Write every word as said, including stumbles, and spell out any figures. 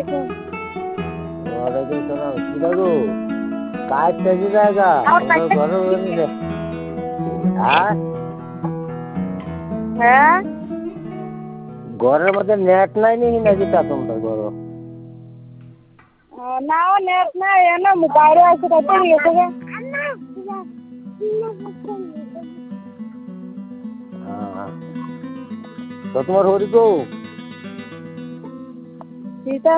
আলাইকুম। ওয়ালাইকুম সালাম। কি লাগো কাজ পেয়ে জায়গা ঘরে হ্যাঁ হ্যাঁ ঘরের মধ্যে নেট নাই নি নাকি তা তোমরা ঘর না নেট নাই এনে বাইরে আছে কত গেছে গে তো তোমার হরি গো ঠিক আছে।